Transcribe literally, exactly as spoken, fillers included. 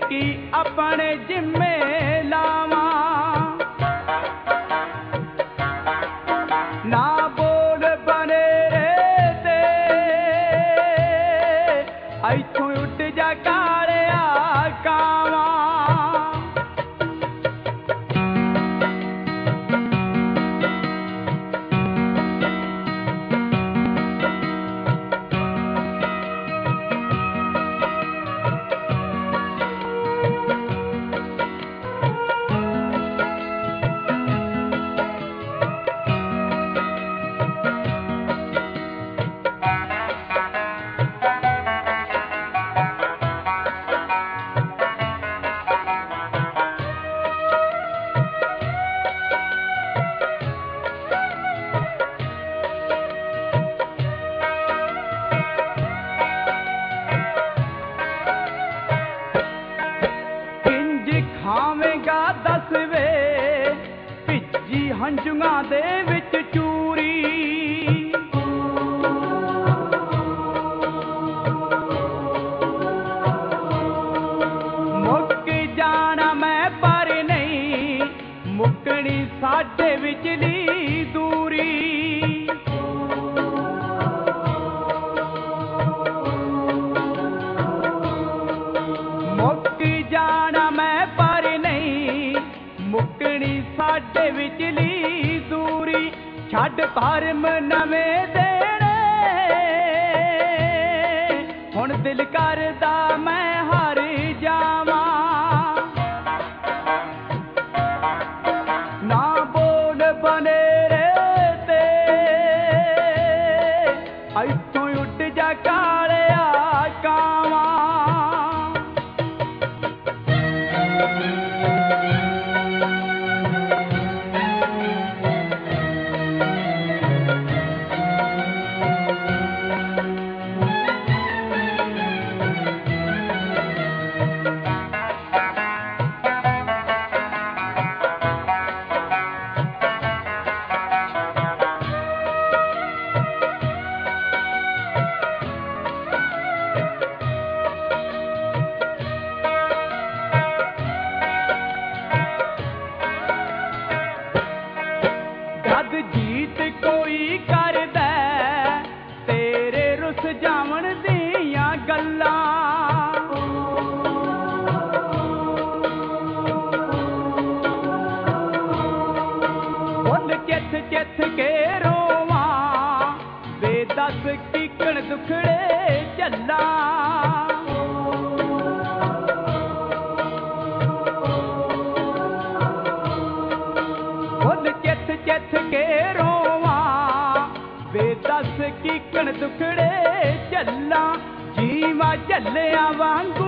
की अपने जिम्मे लावा। ना बोल बनेरे ते इथों उठ जा कालिया कावा। खावेगा दस वे भिजी हंजुआ दे विच चूरी। मुक जाना मैं पर नहीं मुकनी साडे विचली दूरी। मुक जाना मैं मुकनी साडे विचली दूरी। छड्ड धर्म नवें देने हुण दिल करदा मैं हार जावां। ना बोल बनेरे ते इथों उठ जा कालिया कावा। जीत कोई करदा तेरे रुस जावन दियां गल्लां। फुल चिथ चिथ के रोवां वे दस कीकण दुखड़े झल्ला। फुल चिथ चिथ के रोवां वे दस कीकण दुखड़े झल्ला। जीवा झल्लिया वांगू